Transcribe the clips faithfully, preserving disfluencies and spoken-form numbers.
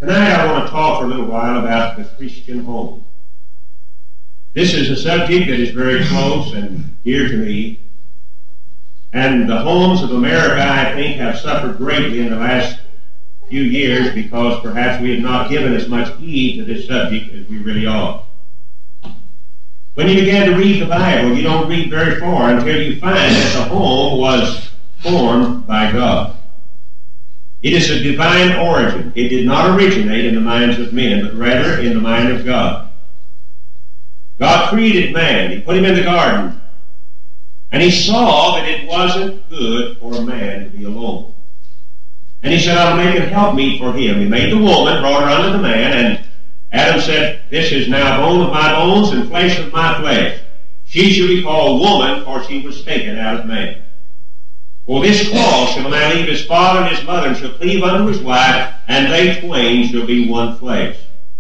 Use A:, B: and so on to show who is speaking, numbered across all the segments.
A: Tonight I want to talk for a little while about the Christian home. This is a subject that is very close and dear to me. And the homes of America, I think, have suffered greatly in the last few years because perhaps we have not given as much heed to this subject as we really ought. When you begin to read the Bible, you don't read very far until you find that the home was formed by God. It is a divine origin. It did not originate in the minds of men, but rather in the mind of God. God created man. He put him in the garden. And he saw that it wasn't good for a man to be alone. And he said, I'll make a helpmeet for him. He made the woman, brought her unto the man, and Adam said, this is now bone of my bones and flesh of my flesh. She shall be called woman, for she was taken out of man. For this cause shall a man leave his father and his mother, and shall cleave unto his wife, and they twain shall be one flesh.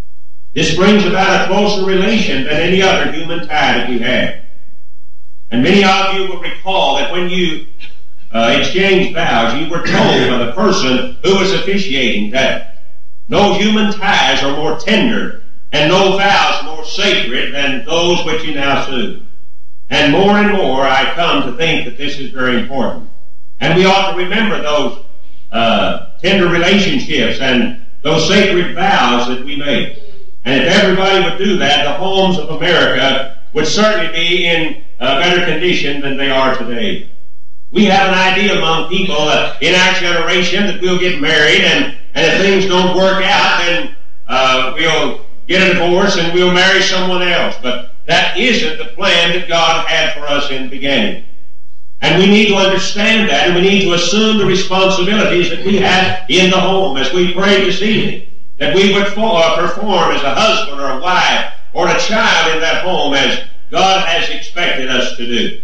A: This brings about a closer relation than any other human tie that we have. And many of you will recall that when you uh, exchanged vows, you were told by the person who was officiating that no human ties are more tender and no vows more sacred than those which you now sue. And more and more I come to think that this is very important. And we ought to remember those uh, tender relationships and those sacred vows that we make. And if everybody would do that, the homes of America would certainly be in a better condition than they are today. We have an idea among people uh, in our generation that we'll get married, and, and if things don't work out, then uh, we'll get a divorce and we'll marry someone else. But that isn't the plan that God had for us in the beginning. And we need to understand that, and we need to assume the responsibilities that we have in the home as we pray this evening, that we would perform as a husband or a wife or a child in that home as God has expected us to do.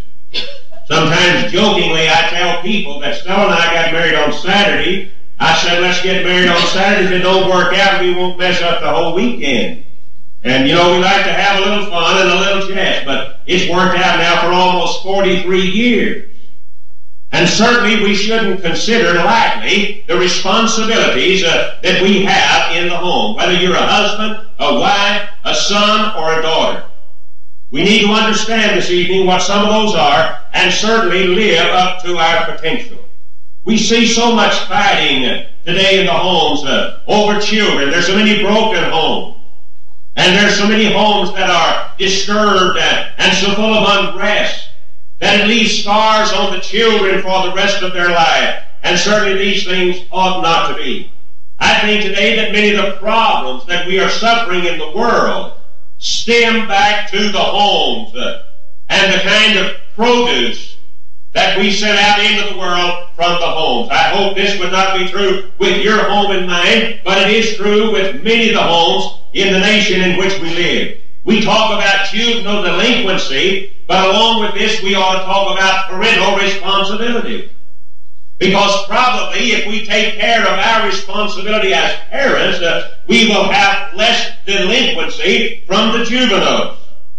A: Sometimes jokingly I tell people that Stella and I got married on Saturday. I said, let's get married on Saturday. If it don't work out, we won't mess up the whole weekend. And, you know, we like to have a little fun and a little jest, but it's worked out now for almost forty-three years. And certainly we shouldn't consider lightly the responsibilities uh, that we have in the home, whether you're a husband, a wife, a son, or a daughter. We need to understand this evening what some of those are and certainly live up to our potential. We see so much fighting uh, today in the homes uh, over children. There's so many broken homes. And there's so many homes that are disturbed uh, and so full of unrest that it leaves scars on the children for the rest of their life. And certainly these things ought not to be. I think today that many of the problems that we are suffering in the world stem back to the homes uh, and the kind of produce that we send out into the world from the homes. I hope this would not be true with your home and mine, but it is true with many of the homes in the nation in which we live. We talk about juvenile delinquency, but along with this we ought to talk about parental responsibility. Because probably if we take care of our responsibility as parents, uh, we will have less delinquency from the juveniles.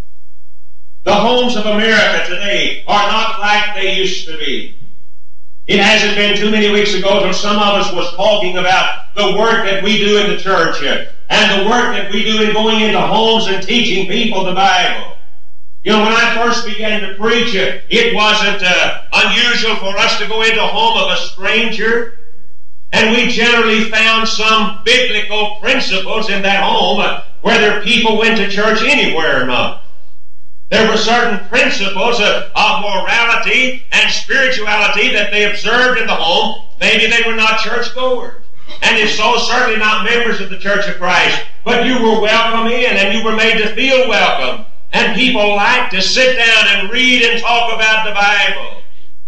A: The homes of America today are not like they used to be. It hasn't been too many weeks ago till some of us was talking about the work that we do in the church uh, and the work that we do in going into homes and teaching people the Bible. You know, when I first began to preach, uh, it wasn't uh, unusual for us to go into a home of a stranger, and we generally found some biblical principles in that home, uh, whether people went to church anywhere or not. There were certain principles of, of morality and spirituality that they observed in the home. Maybe they were not churchgoers, and if so, certainly not members of the Church of Christ. But you were welcome in, and you were made to feel welcome. And people like to sit down and read and talk about the Bible.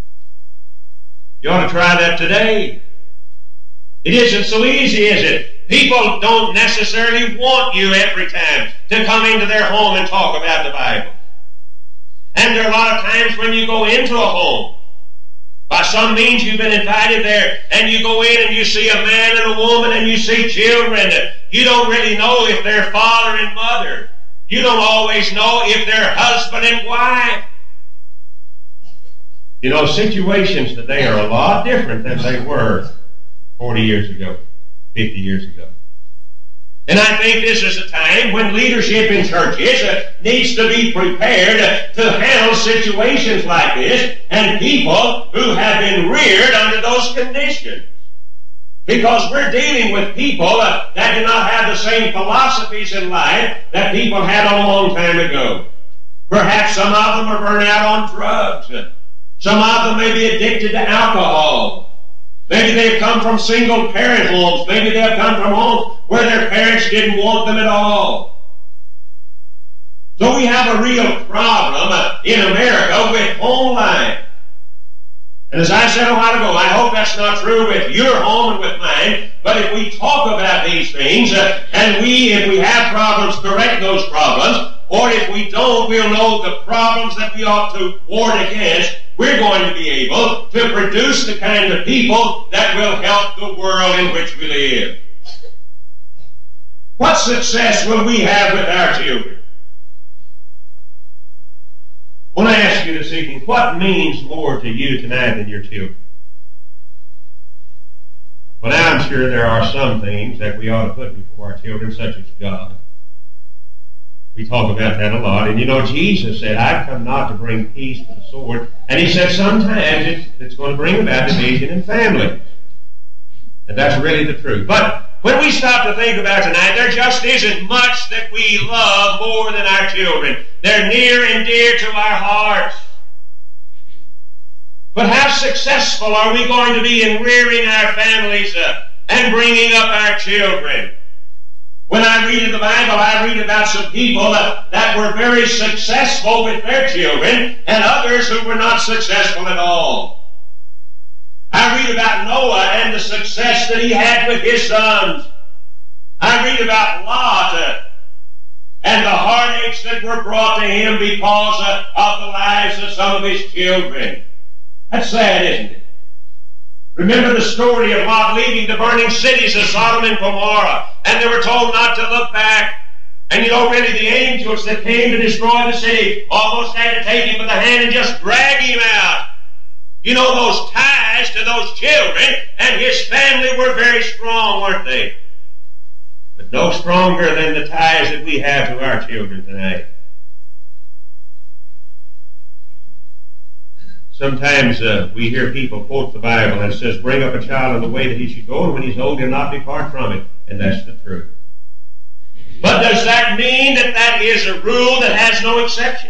A: You ought to try that today. It isn't so easy, is it? People don't necessarily want you every time to come into their home and talk about the Bible. And there are a lot of times when you go into a home, by some means you've been invited there, and you go in and you see a man and a woman and you see children. You don't really know if they're father and mother. You don't always know if they're husband and wife. You know, situations today are a lot different than they were forty years ago, fifty years ago. And I think this is a time when leadership in churches uh, needs to be prepared uh, to handle situations like this and people who have been reared under those conditions. Because we're dealing with people uh, that do not have the same philosophies in life that people had a long time ago. Perhaps some of them are burned out on drugs. Some of them may be addicted to alcohol. Maybe they've come from single-parent homes. Maybe they've come from homes where their parents didn't want them at all. So we have a real problem uh, in America with home life. And as I said a while ago, I hope that's not true with your home and with mine, but if we talk about these things, uh, and we, if we have problems, correct those problems, or if we don't, we'll know the problems that we ought to ward against, we're going to be able to produce the kind of people that will help the world in which we live. What success will we have with our children? I want to ask you this evening, what means more to you tonight than your children? Well, now I'm sure there are some things that we ought to put before our children, such as God. We talk about that a lot. And you know, Jesus said, I've come not to bring peace but the sword. And he said sometimes it's, it's going to bring about division in families. And that's really the truth. But when we stop to think about tonight, there just isn't much that we love more than our children. They're near and dear to our hearts. But how successful are we going to be in rearing our families up and bringing up our children? When I read in the Bible, I read about some people that, that were very successful with their children and others who were not successful at all. I read about Noah and the success that he had with his sons. I read about Lot uh, and the heartaches that were brought to him because uh, of the lives of some of his children. That's sad, isn't it? Remember the story of Lot leaving the burning cities of Sodom and Gomorrah, and they were told not to look back. And you know, really, the angels that came to destroy the city almost had to take him by the hand and just drag him out. You know, those ties to those children and his family were very strong, weren't they? But no stronger than the ties that we have to our children tonight. Sometimes uh, we hear people quote the Bible and it says, bring up a child in the way that he should go, and when he's old, he'll not depart from it. And that's the truth. But does that mean that that is a rule that has no exception?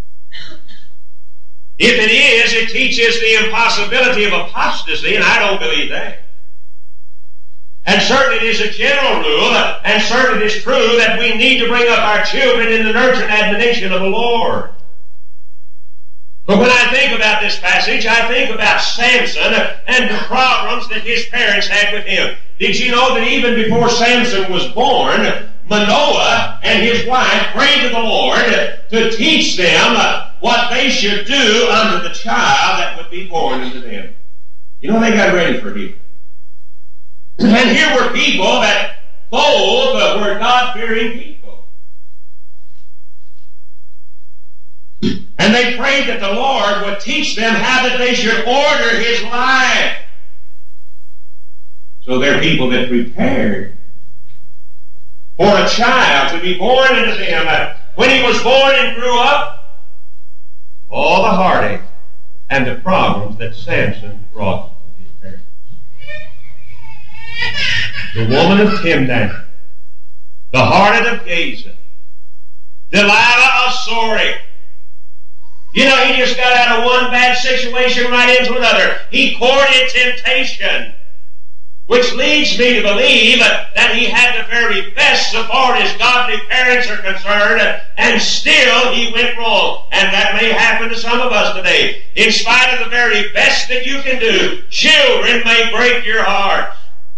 A: If it is, it teaches the impossibility of apostasy, and I don't believe that. And certainly it is a general rule, and certainly it is true that we need to bring up our children in the nurture and admonition of the Lord. But when I think about this passage, I think about Samson and the problems that his parents had with him. Did you know that even before Samson was born, Manoah and his wife prayed to the Lord to teach them what they should do unto the child that would be born unto them? You know, they got ready for him. And here were people that both were God-fearing people. And they prayed that the Lord would teach them how that they should order his life. So they're people that prepared for a child to be born into them. When he was born and grew up, all the heartache and the problems that Samson brought to his parents. The woman of Timnah, the harlot of Gaza, Delilah of Sori. You know, he just got out of one bad situation right into another. He courted temptation, which leads me to believe that he had the very best so far as godly parents are concerned, and still he went wrong. And that may happen to some of us today. In spite of the very best that you can do, children may break your heart.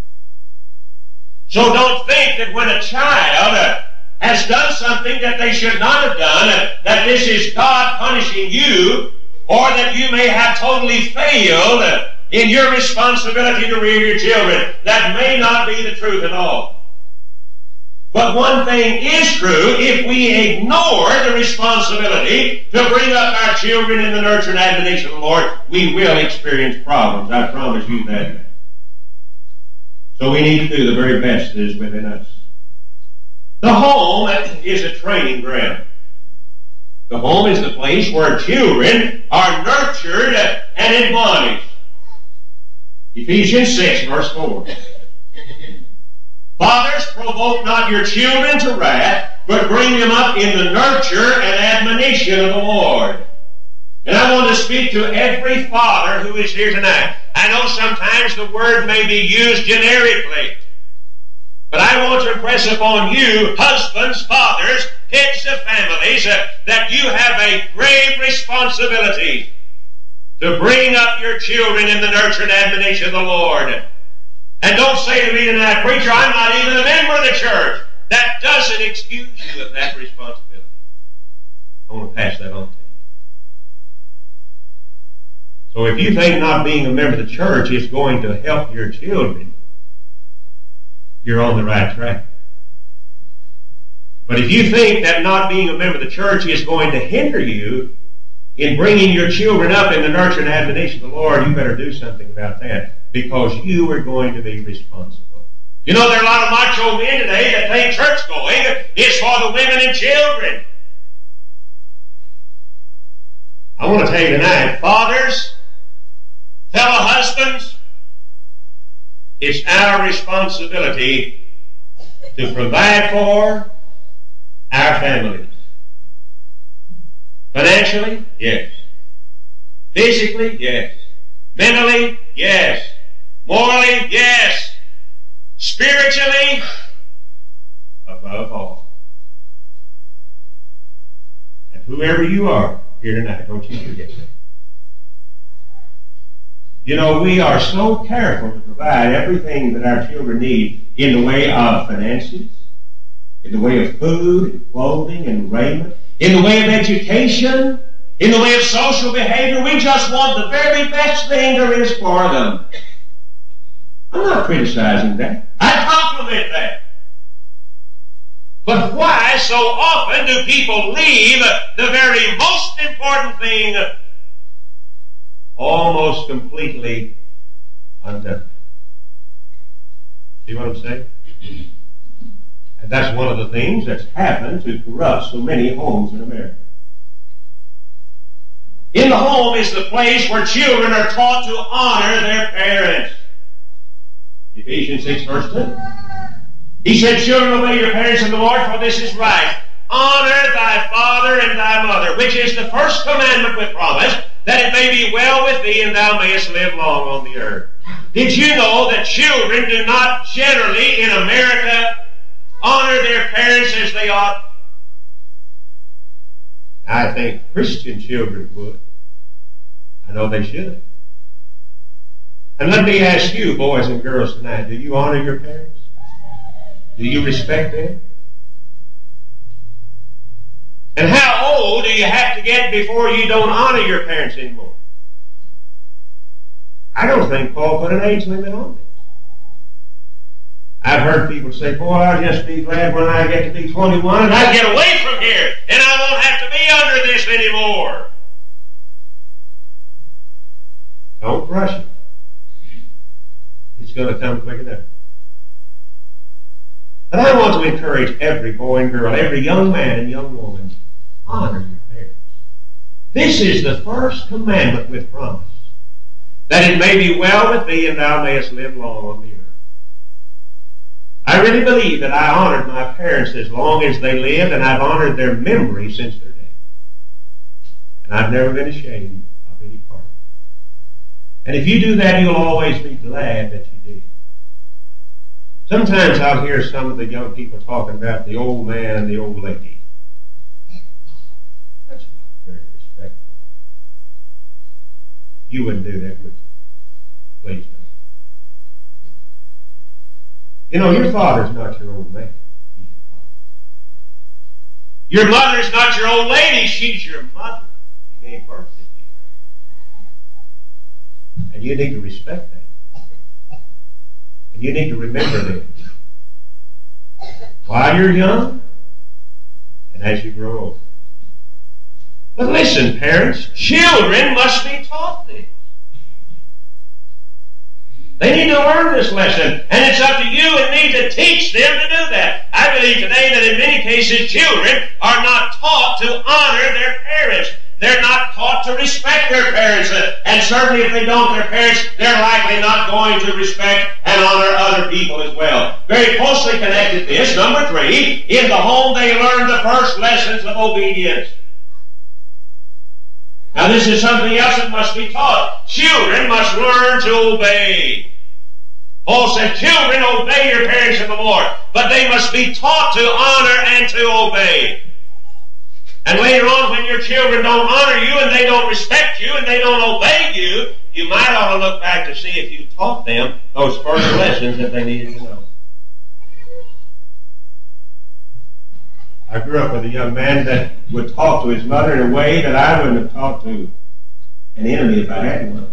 A: So don't think that when a child has done something that they should not have done, that this is God punishing you, or that you may have totally failed in your responsibility to rear your children. That may not be the truth at all. But one thing is true: if we ignore the responsibility to bring up our children in the nurture and admonition of the Lord, we will experience problems. I promise you that. So we need to do the very best that is within us. The home is a training ground. The home is the place where children are nurtured and admonished. Ephesians six, verse four. Fathers, provoke not your children to wrath, but bring them up in the nurture and admonition of the Lord. And I want to speak to every father who is here tonight. I know sometimes the word may be used generically, but I want to impress upon you, husbands, fathers, heads of families, uh, that you have a grave responsibility to bring up your children in the nurture and admonition of the Lord. And don't say to me tonight, preacher, I'm not even a member of the church. That doesn't excuse you of that responsibility. I want to pass that on to you. So if you think not being a member of the church is going to help your children, you're on the right track. But if you think that not being a member of the church is going to hinder you in bringing your children up in the nurture and admonition of the Lord, you better do something about that, because you are going to be responsible. You know, there are a lot of macho men today that think church going is for the women and children. I want to tell you tonight, fathers, fellow husbands, it's our responsibility to provide for our families. Financially, yes. Physically, yes. Mentally, yes. Morally, yes. Spiritually, above all. And whoever you are here tonight, don't you forget that. You know, we are so careful to provide everything that our children need in the way of finances, in the way of food and clothing and raiment, in the way of education, in the way of social behavior. We just want the very best thing there is for them. I'm not criticizing that. I compliment that. But why so often do people leave the very most important thing almost completely undone? See what I'm saying? And that's one of the things that's happened to corrupt so many homes in America. In the home is the place where children are taught to honor their parents. Ephesians six, verse two. He said, children, obey your parents in the Lord, for this is right. Honor thy father and thy mother, which is the first commandment with promise, that it may be well with thee and thou mayest live long on the earth. Did you know that children do not generally in America honor their parents as they ought? I think Christian children would. I know they should. And let me ask you, boys and girls tonight, do you honor your parents? Do you respect them? And how old do you have to get before you don't honor your parents anymore? I don't think Paul put an age limit on this. I've heard people say, boy, I'll just be glad when I get to be twenty-one and I get away from here and I won't have to be under this anymore. Don't rush it. It's going to come quick enough. But I want to encourage every boy and girl, every young man and young woman, honor your parents. This is the first commandment with promise, that it may be well with thee and thou mayest live long on the earth. I really believe that I honored my parents as long as they lived, and I've honored their memory since their death. And I've never been ashamed of any part of it. And if you do that, you'll always be glad that you did. Sometimes I'll hear some of the young people talking about the old man and the old lady. That's not very respectful. You wouldn't do that, would you? Please don't. You know, your father's not your old man. He's your father. Your mother's not your old lady. She's your mother. She gave birth to you. And you need to respect that. And you need to remember this while you're young and as you grow older. But listen, parents, children must be taught this. They need to learn this lesson, and it's up to you and me to teach them to do that. I believe today that in many cases children are not taught to honor their parents. They're not taught to respect their parents. And certainly if they don't, their parents, they're likely not going to respect and honor other people as well. Very closely connected to this, number three, in the home they learn the first lessons of obedience. Now this is something else that must be taught. Children must learn to obey. Paul said, children, obey your parents in the Lord, but they must be taught to honor and to obey. And later on, when your children don't honor you and they don't respect you and they don't obey you, you might ought to look back to see if you taught them those first lessons that they needed to know. I grew up with a young man that would talk to his mother in a way that I wouldn't have talked to an enemy if I had one.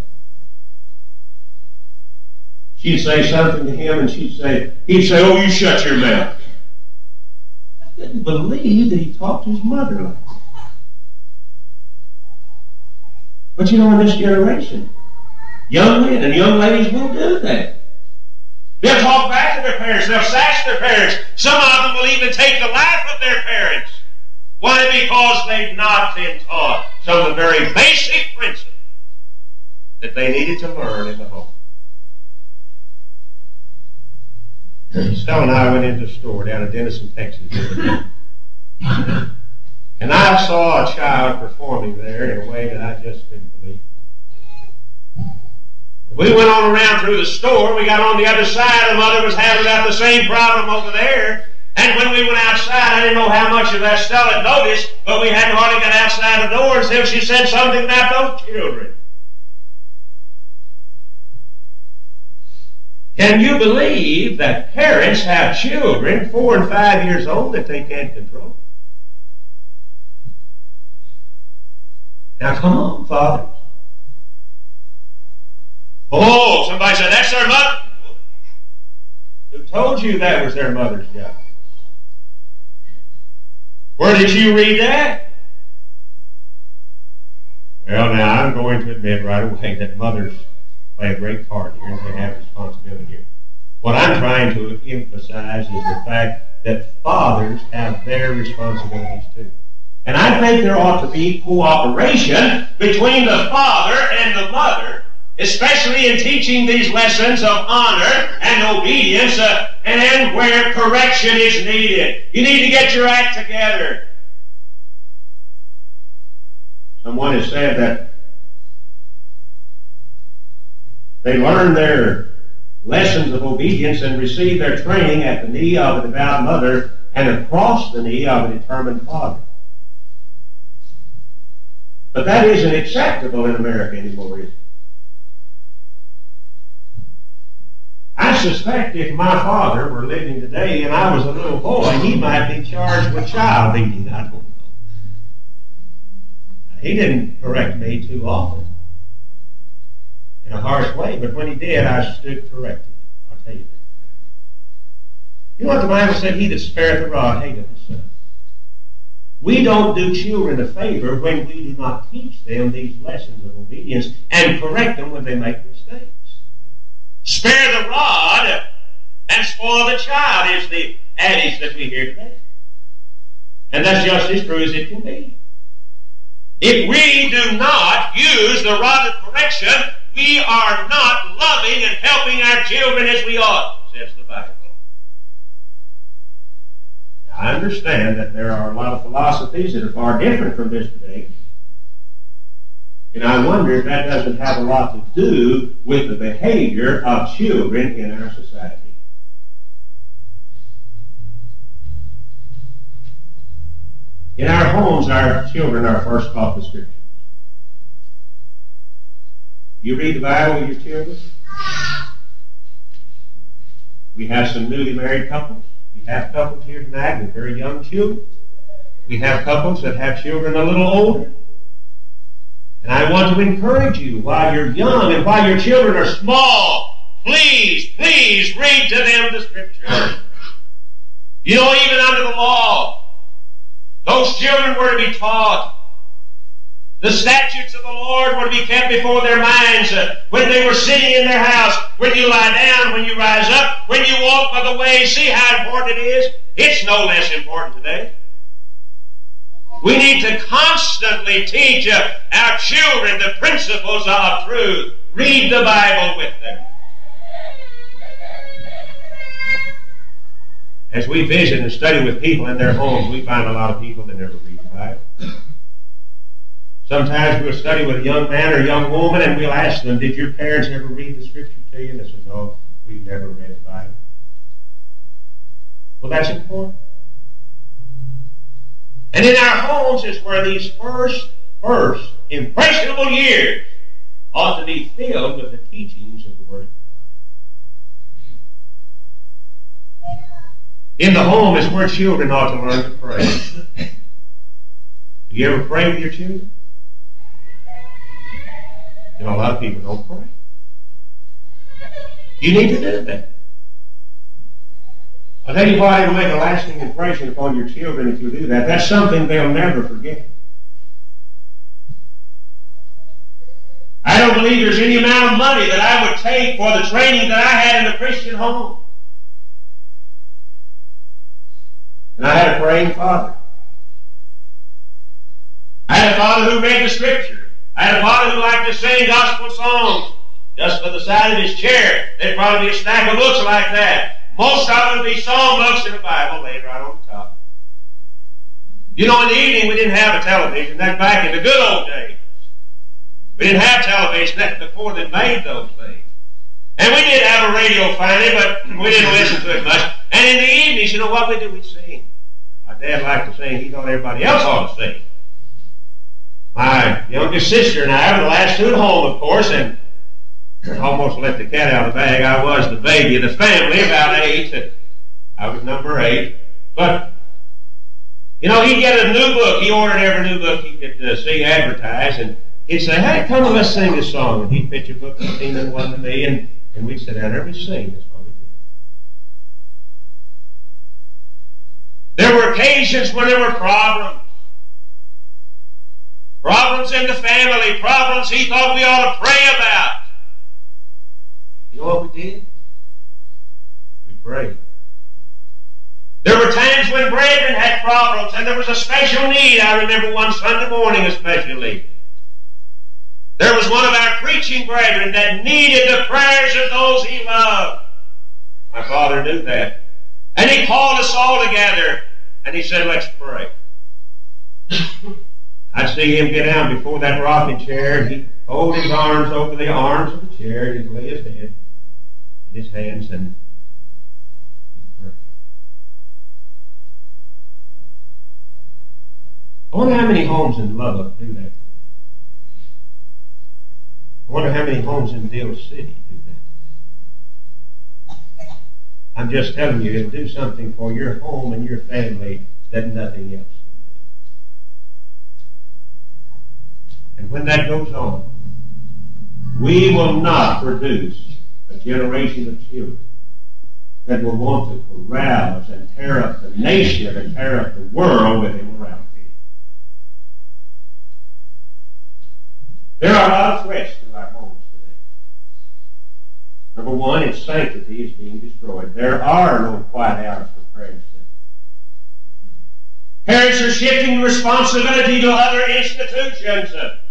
A: She'd say something to him and she'd say, he'd say, oh, you shut your mouth. I couldn't believe that he talked to his mother like that. But you know, in this generation, young men and young ladies will do that. They'll talk back to their parents. They'll sass their parents. Some of them will even take the life of their parents. Why? Because they've not been taught some of the very basic principles that they needed to learn in the home. Stella and I went into a store down in Denison, Texas. And I saw a child performing there in a way that I just couldn't believe. We went on around through the store. We got on the other side. The mother was having about the same problem over there. And when we went outside, I didn't know how much of that Stella noticed, but we hadn't hardly got outside the door until she said something about those children. Can you believe that parents have children four and five years old that they can't control? Now come on, fathers. Oh, somebody said, that's their mother. Who told you that was their mother's job? Where did you read that? Well, now, I'm going to admit right away that mothers play a great part here and they have responsibility here. What I'm trying to emphasize is the fact that fathers have their responsibilities too. And I think there ought to be cooperation between the father and the mother, especially in teaching these lessons of honor and obedience, uh, and where correction is needed. You need to get your act together. Someone has said that they learn their lessons of obedience and receive their training at the knee of a devout mother and across the knee of a determined father. But that isn't acceptable in America anymore, is it? I suspect if my father were living today and I was a little boy, he might be charged with child beating. I don't know. He didn't correct me too often in a harsh way, but when he did, I stood corrected. I'll tell you that. You know what the Bible said? He that spareth the rod hateth his son. We don't do children a favor when we do not teach them these lessons of obedience and correct them when they make mistakes. Spare the rod and spoil the child is the adage that we hear today. And that's just as true as it can be. If we do not use the rod of correction, we are not loving and helping our children as we ought, says the Bible. Now, I understand that there are a lot of philosophies that are far different from this today. And I wonder if that doesn't have a lot to do with the behavior of children in our society. In our homes, our children are first taught the Scriptures. You read the Bible with your children? We have some newly married couples. We have couples here tonight with very young children. We have couples that have children a little older. And I want to encourage you, while you're young and while your children are small, please, please read to them the Scripture. You know, even under the law, those children were to be taught The statutes of the Lord were to be kept before their minds uh, when they were sitting in their house, when you lie down, when you rise up, when you walk by the way. See how important it is? It's no less important today. We need to constantly teach uh, our children the principles of truth. Read the Bible with them. As we visit and study with people in their homes, we find a lot of people that never read the Bible. Sometimes we'll study with a young man or a young woman and we'll ask them, did your parents ever read the Scripture to you? And they say, no, we've never read the Bible. Well, that's important. And in our homes is where these first, first impressionable years ought to be filled with the teachings of the Word of God. In the home is where children ought to learn to pray. Do you ever pray with your children? You know, a lot of people don't pray. You need to do that. I'll tell you what, it'll make a lasting impression upon your children if you do that. That's something they'll never forget. I don't believe there's any amount of money that I would take for the training that I had in a Christian home. And I had a praying father. I had a father who read the Scripture. I had a father who liked to sing gospel songs. Just by the side of his chair, there'd probably be a stack of books like that. Most of them would be song books and the Bible laid right on the top. You know, in the evening we didn't have a television. That's back in the good old days. We didn't have television. That's before they made those things. And we did have a radio finally, but we didn't listen to it much. And in the evenings, you know what we do? We'd sing. My dad liked to sing. He thought everybody else ought to sing. My youngest sister and I were the last two at home, of course, and almost let the cat out of the bag. I was the baby of the family, about eight. I was number eight. But, you know, he'd get a new book. He ordered every new book he could uh, see advertised, and he'd say, hey, come on, let's sing this song. And he'd pitch a book and one to me, and, and we'd sit down there and we'd sing. That's what we did. There were occasions when there were problems. Problems in the family, problems he thought we ought to pray about. You know what we did? We prayed. There were times when brethren had problems and there was a special need. I remember one Sunday morning especially. There was one of our preaching brethren that needed the prayers of those he loved. My father knew that. And he called us all together and he said, let's pray. I'd see him get down before that rocking chair, and he'd hold his arms over the arms of the chair, and he'd lay his head in his hands, and he'd pray. I wonder how many homes in Lubbock do that today. I wonder how many homes in Dale City do that today. I'm just telling you, it'll do something for your home and your family that nothing else. And when that goes on, we will not produce a generation of children that will want to carouse and tear up the nation and tear up the world with immorality. There are a lot of threats to our homes today. Number one, its sanctity is being destroyed. There are no quiet hours for prayer and study. Parents are shifting responsibility to other institutions.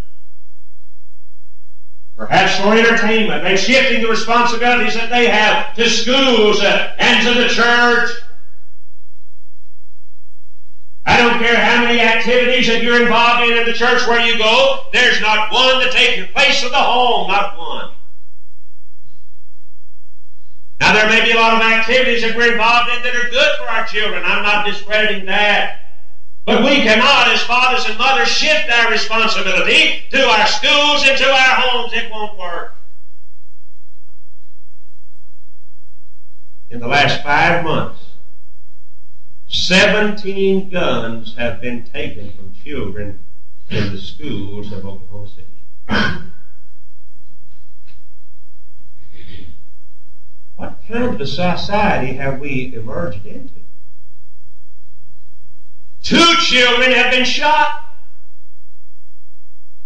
A: Perhaps for entertainment. They're shifting the responsibilities that they have to schools and to the church. I don't care how many activities that you're involved in in the church where you go, there's not one to take the place of the home, not one. Now there may be a lot of activities that we're involved in that are good for our children. I'm not discrediting that. But we cannot, as fathers and mothers, shift our responsibility to our schools and to our homes. It won't work. In the last five months, seventeen guns have been taken from children in the schools of Oklahoma City. What kind of a society have we emerged into? Two children have been shot.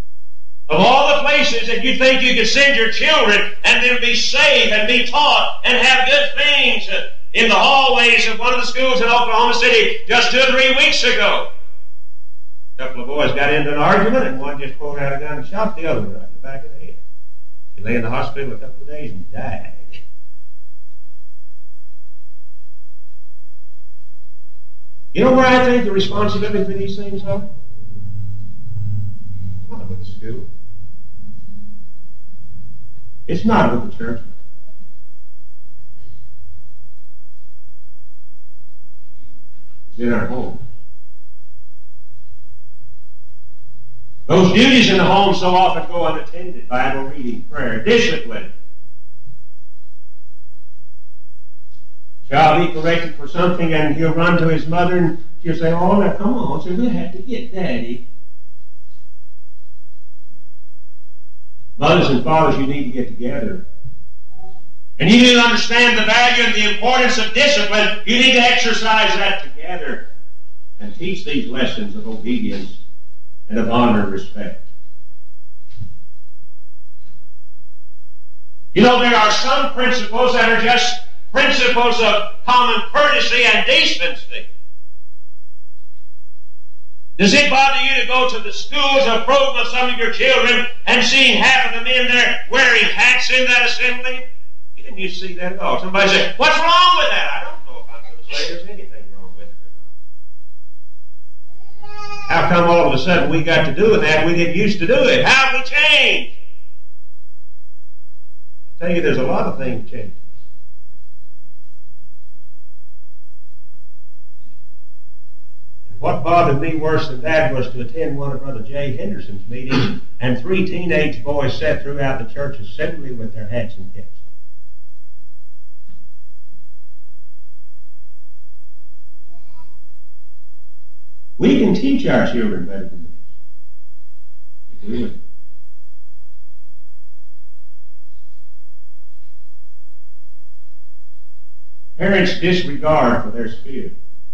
A: Of all the places that you think you could send your children and then be safe and be taught and have good things, in the hallways of one of the schools in Oklahoma City just two or three weeks ago, a couple of boys got into an argument and one just pulled out a gun and shot the other one right in the back of the head. He lay in the hospital a couple of days and died. You know where I think the responsibility for these things are? It's not with the school. It's not with the church. It's in our home. Those duties in the home so often go unattended. Bible reading, prayer, discipline. Child be corrected for something and he'll run to his mother and she'll say, oh, now come on, so we'll have to get Daddy. Mothers and fathers, you need to get together. And you need to understand the value and the importance of discipline. You need to exercise that together and teach these lessons of obedience and of honor and respect. You know, there are some principles that are just principles of common courtesy and decency. Does it bother you to go to the schools or program of some of your children and seeing half of the men there wearing hats in that assembly? You didn't used to see that at all. Somebody said, what's wrong with that? I don't know if I'm going to say there's anything wrong with it or not. How come all of a sudden we got to doing that? We didn't used to do it. How have we changed? I tell you, there's a lot of things changing. What bothered me worse than that was to attend one of Brother Jay Henderson's meetings, and three teenage boys sat throughout the church assembly with their hats and caps. We can teach our children better than this. If we would. Parents' disregard for their spirit.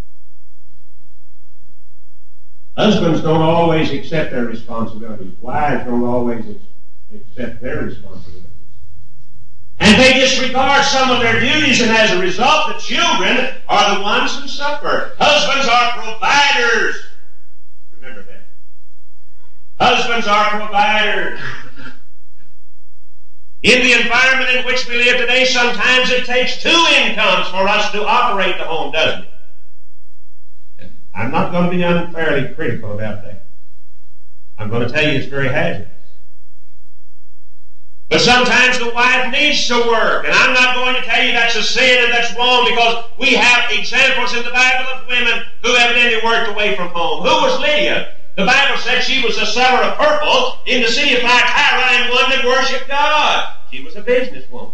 A: Husbands don't always accept their responsibilities. Wives don't always accept their responsibilities. And they disregard some of their duties, and as a result, the children are the ones who suffer. Husbands are providers. Remember that. Husbands are providers. In the environment in which we live today, sometimes it takes two incomes for us to operate the home, doesn't it? I'm not going to be unfairly critical about that. I'm going to tell you it's very hazardous. But sometimes the wife needs to work, and I'm not going to tell you that's a sin and that's wrong, because we have examples in the Bible of women who evidently worked away from home. Who was Lydia? The Bible said she was a seller of purple in the city of Thyatira and one that worshiped God. She was a businesswoman.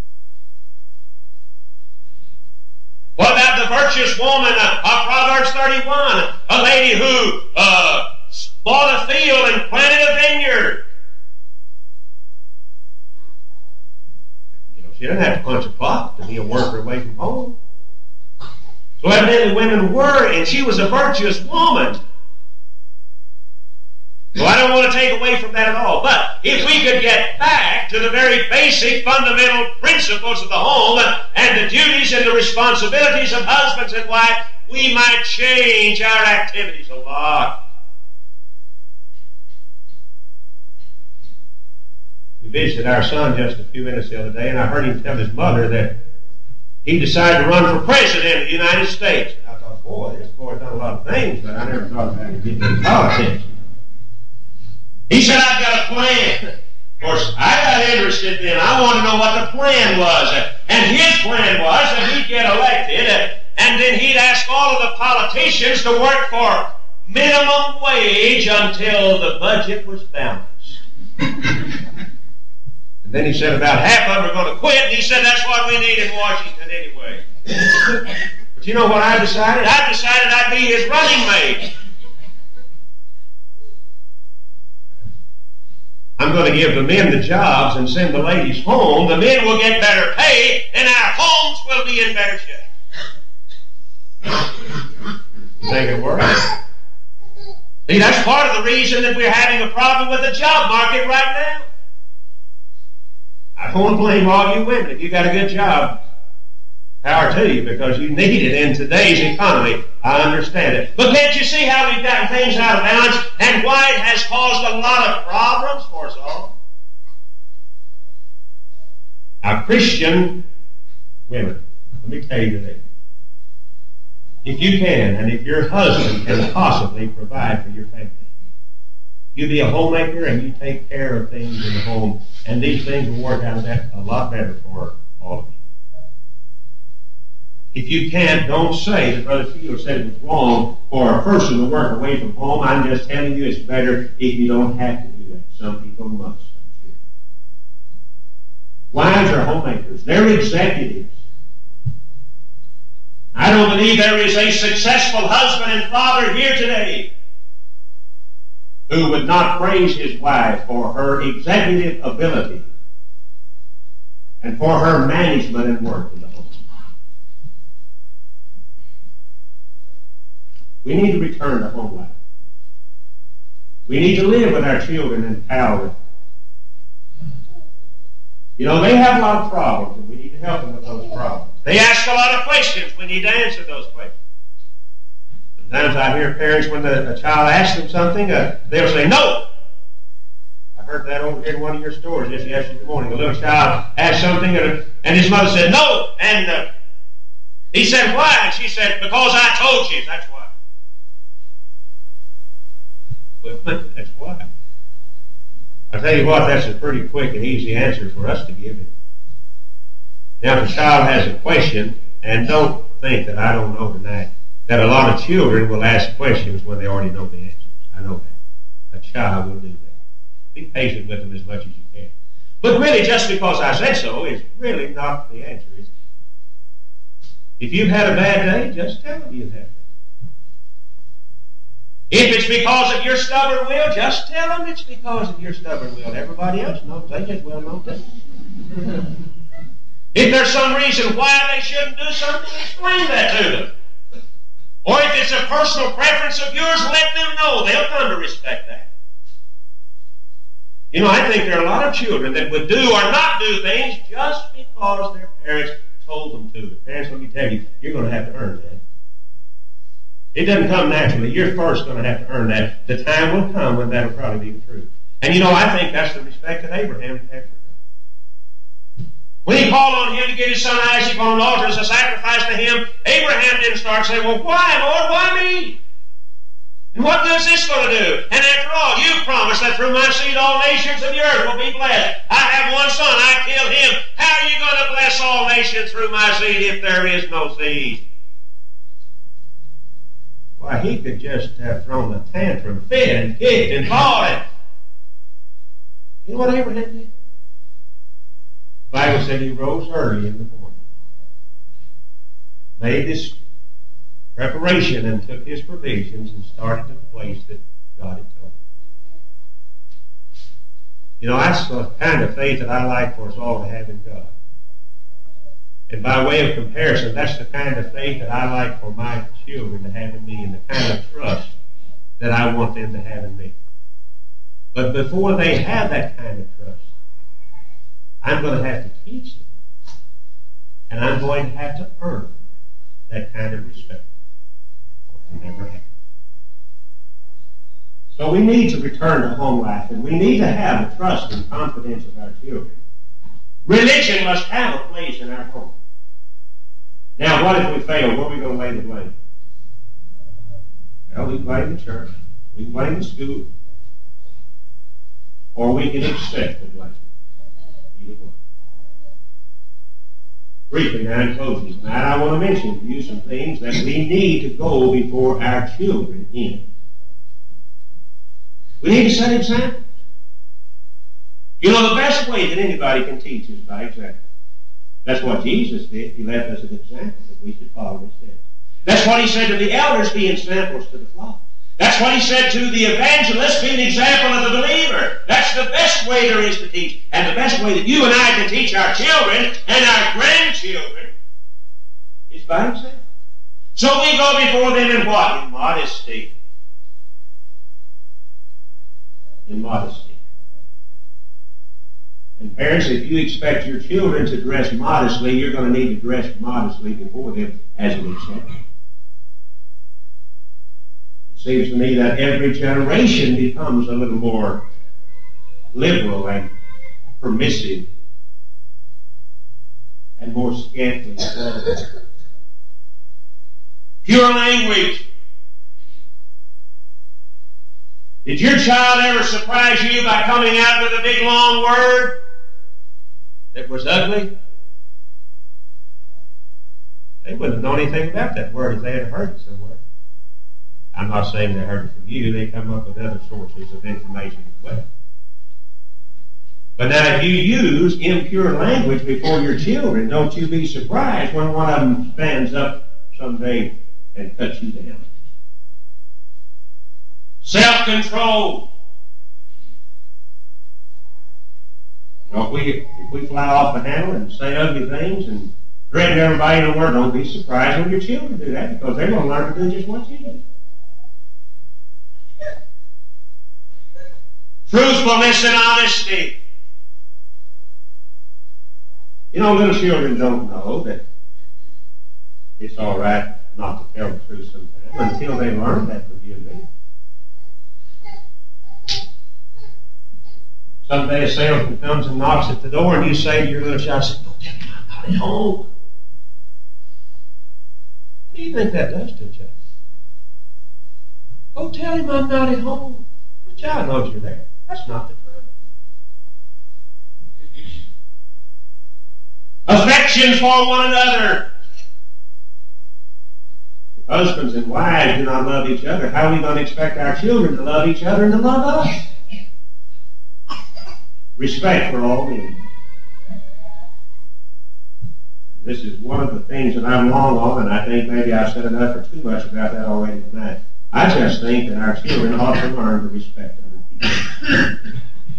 A: What about the virtuous woman of Proverbs thirty-one? A lady who uh, bought a field and planted a vineyard. You know, she didn't have to punch a clock to be a worker away from home. So evidently women were, and she was a virtuous woman. So I don't want to take away from that at all. But if we could get back to the very basic fundamental principles of the home and the duties and the responsibilities of husbands and wives, we might change our activities a lot. We visited our son just a few minutes the other day, and I heard him tell his mother that he decided to run for president of the United States. And I thought, boy, this boy's done a lot of things, but I never thought about him getting into politics. He said, I've got a plan. Of course, I got interested then. I want to know what the plan was. And his plan was that he'd get elected, and then he'd ask all of the politicians to work for minimum wage until the budget was balanced. And then he said about half of them are going to quit, and he said that's what we need in Washington anyway. But you know what I decided? I decided I'd be his running mate. I'm going to give the men the jobs and send the ladies home. The men will get better pay, and our homes will be in better shape. You think it works? See, that's part of the reason that we're having a problem with the job market right now. I don't want to blame all you women. If you got a good job, power to you, because you need it in today's economy. I understand it. But can't you see how we've gotten things out of balance and why it has caused a lot of problems for us all? Now, Christian women, let me tell you today, if you can, and if your husband can possibly provide for your family, you be a homemaker and you take care of things in the home, and these things will work out a lot better for all of you. If you can't, don't say that Brother Field said it was wrong for a person to work away from home. I'm just telling you it's better if you don't have to do that. Some people must. I'm sure. Wives are homemakers. They're executives. I don't believe there is a successful husband and father here today who would not praise his wife for her executive ability and for her management and work in the home. We need to return to home life. We need to live with our children in power. You know, they have a lot of problems, and we need to help them with those problems. They ask a lot of questions. We need to answer those questions. Sometimes I hear parents, when the, a child asks them something, uh, they'll say, no. I heard that over here in one of your stores just yesterday morning. A little child asked something, and, and his mother said, no. And uh, he said, why? And she said, because I told you. That's why. Well, that's why. I tell you what, that's a pretty quick and easy answer for us to give it. Now, if a child has a question, and don't think that I don't know tonight, that a lot of children will ask questions when they already know the answers. I know that. A child will do that. Be patient with them as much as you can. But really, just because I said so is really not the answer, is it? If you've had a bad day, just tell them you've had a bad day. If it's because of your stubborn will, just tell them it's because of your stubborn will. Everybody else knows. They just well know too. If there's some reason why they shouldn't do something, explain that to them. Or if it's a personal preference of yours, let them know. They'll come to respect that. You know, I think there are a lot of children that would do or not do things just because their parents told them to. The parents, let me tell you, you're going to have to earn that. It doesn't come naturally. You're first going to have to earn that. The time will come when that'll probably be the truth. And you know, I think that's the respect that Abraham had for God. When he called on him to get his son Isaac on an altar as a sacrifice to him, Abraham didn't start saying, well, why, Lord? Why me? And what good's this going to do? And after all, you promised that through my seed all nations of the earth will be blessed. I have one son. I killed him. How are you going to bless all nations through my seed if there is no seed? Why, he could just have thrown a tantrum, fit and kicked and fought it. You know what Abraham did? The Bible said he rose early in the morning, made this preparation and took his provisions and started to the place that God had told him. You know, that's the kind of faith that I like for us all to have in God. And by way of comparison, that's the kind of faith that I like for my children to have in me and the kind of trust that I want them to have in me. But before they have that kind of trust, I'm going to have to teach them. And I'm going to have to earn that kind of respect. Or it never happens. So we need to return to home life, and we need to have the trust and confidence of our children. Religion must have a place in our home. Now, what if we fail? Where are we going to lay the blame? Well, we can blame the church. We can blame the school. Or we can accept the blame. Either one. Briefly, now in closing tonight, I want to mention to you some things that we need to go before our children in. We need to set examples. You know, the best way that anybody can teach is by example. That's what Jesus did. He left us an example that we should follow his steps. That's what he said to the elders, be examples to the flock. That's what he said to the evangelist, be an example of the believer. That's the best way there is to teach. And the best way that you and I can teach our children and our grandchildren is by example. So we go before them in what? In modesty. in modesty. And parents, if you expect your children to dress modestly, you're going to need to dress modestly before them as an example. It seems to me that every generation becomes a little more liberal and permissive and more scantily clothed. Pure language. Did your child ever surprise you by coming out with a big long word that was ugly? They wouldn't have known anything about that word if they had heard it somewhere. I'm not saying they heard it from you. They come up with other sources of information as well. But now if you use impure language before your children, don't you be surprised when one of them stands up someday and cuts you down. Self-control. You know, if we, if we fly off the handle and say ugly things and threaten everybody in the world, don't be surprised when your children do that, because they're going to learn to do just what you do. Truthfulness and honesty. You know, little children don't know that it's all right not to tell the truth sometimes until they learn that from you and me. Someday a salesman comes and knocks at the door, and you say to your little child, "Go tell him I'm not at home." What do you think that does to a child? Go tell him I'm not at home. The child knows you're there. That's not the truth. Affection for one another. If husbands and wives do not love each other, how are we going to expect our children to love each other and to love us? Respect for all men. This is one of the things that I'm long on, and I think maybe I've said enough or too much about that already tonight. I just think that our children ought to learn to respect other people.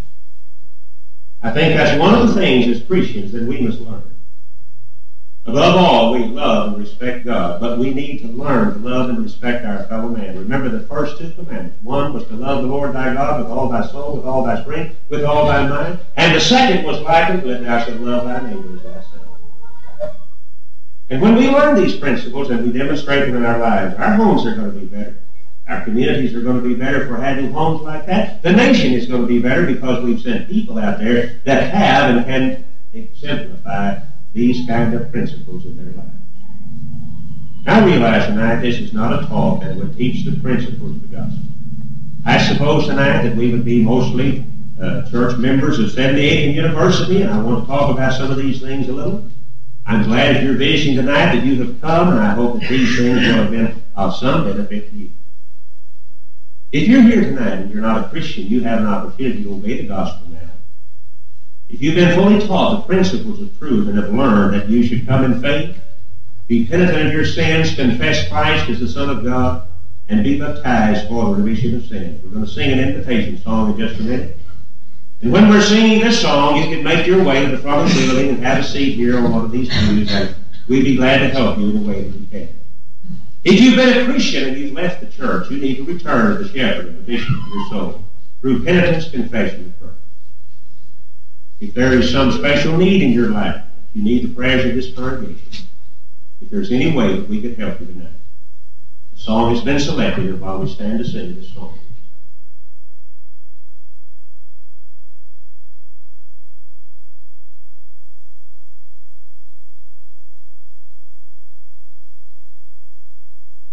A: I think that's one of the things as Christians that we must learn. Above all, we love and respect God, but we need to learn to love and respect our fellow man. Remember the first two commandments. One was to love the Lord thy God with all thy soul, with all thy strength, with all thy mind. And the second was like unto it, thou shalt love thy neighbor as thyself. And when we learn these principles and we demonstrate them in our lives, our homes are going to be better. Our communities are going to be better for having homes like that. The nation is going to be better because we've sent people out there that have and can exemplify these kind of principles in their lives. I realize tonight this is not a talk that would teach the principles of the gospel. I suppose tonight that we would be mostly uh, church members of seventy-eighth University, and I want to talk about some of these things a little. I'm glad if you're visiting tonight that you have come, and I hope that these things will have been of some benefit to you. If you're here tonight and you're not a Christian, you have an opportunity to obey the gospel now. If you've been fully taught the principles of truth and have learned that you should come in faith, be penitent of your sins, confess Christ as the Son of God, and be baptized for the remission of sins. We're going to sing an invitation song in just a minute. And when we're singing this song, you can make your way to the front of the building and have a seat here on one of these pews, and we'd be glad to help you in the way that we can. If you've been a Christian and you've left the church, you need to return to the shepherd and the bishop of your soul through penitence, confession, and prayer. If there is some special need in your life, you need the prayers of this congregation. If there's any way that we could help you tonight, the song has been selected, and while we stand to sing this song,